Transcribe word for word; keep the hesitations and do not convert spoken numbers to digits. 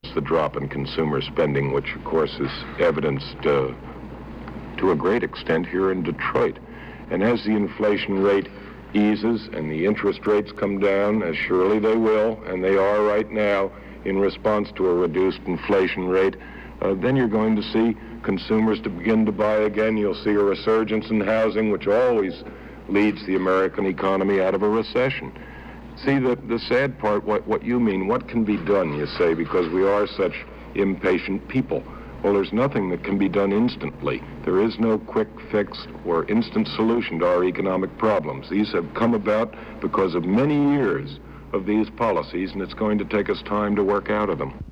the drop in consumer spending, which of course is evidenced uh, to a great extent here in Detroit. And as the inflation rate eases and the interest rates come down, as surely they will, and they are right now in response to a reduced inflation rate, uh, then you're going to see consumers to begin to buy again. You'll see a resurgence in housing, which always leads the American economy out of a recession. See, the, the sad part, what, what you mean, what can be done, you say, because we are such impatient people. Well, there's nothing that can be done instantly. There is no quick fix or instant solution to our economic problems. These have come about because of many years of these policies, and it's going to take us time to work out of them.